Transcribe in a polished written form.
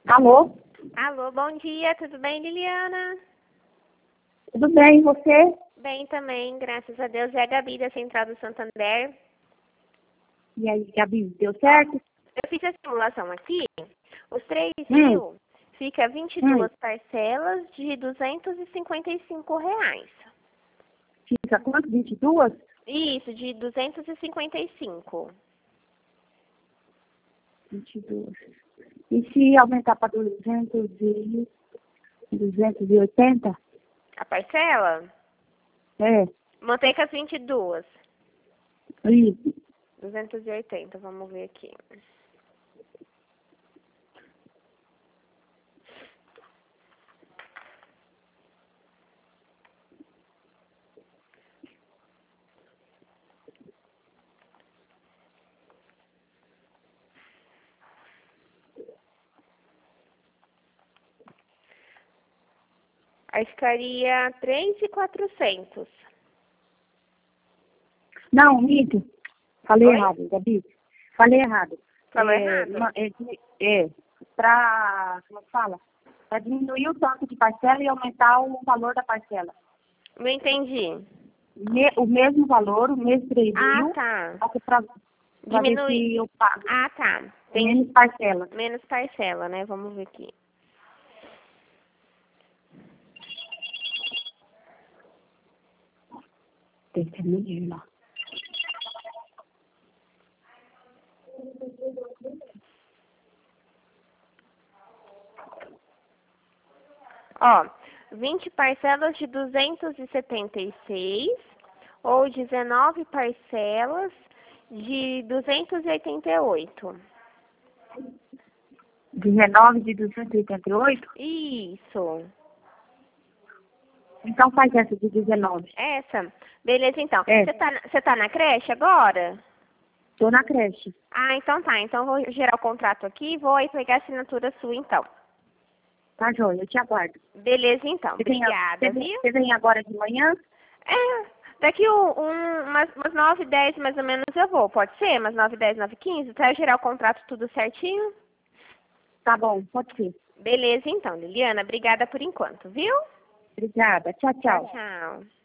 Alô? Alô, bom dia, tudo bem, Liliana? Tudo bem, e você? Bem também, graças a Deus. É a Gabi da Central do Santander. E aí, Gabi, deu certo? Eu fiz a simulação aqui, os 3.000 fica 22 parcelas de R$ 255. Fica quanto? 22? Isso, de 255. 22. E se aumentar para 280? A parcela? É, Mantém com as 22. isso. 280, vamos ver aqui. Aí ficaria 3.400. Não, Mito. Falei Oi? errado, Gabi. Falei errado. Falou errado? Como fala? Para diminuir o tanto de parcela e aumentar o valor da parcela. Não entendi. O mesmo valor, o mesmo 3 Ah, mil, tá. só que para ver Diminui. se eu pago Ah, tá. Tem menos parcela. menos parcela, né? Vamos ver aqui. Tem que ter lá. Ó, 20 parcelas de 276 ou 19 parcelas de 288. 19 de 288? Isso. Então faz essa de 19. Essa. Beleza, então. É, Você tá na creche agora? tô na creche. Ah, então tá. Então vou gerar o contrato aqui e vou aí pegar a assinatura sua, então. Tá, joia, eu te aguardo. Beleza, então. Obrigada, viu? Você vem agora de manhã? É, daqui umas 9h10 mais ou menos eu vou, pode ser? Umas 9h10, 9h15, até eu gerar o contrato tudo certinho? Tá bom, pode ser. Beleza então, Liliana, obrigada por enquanto, viu? Obrigada. Tchau, Tchau, tchau. tchau.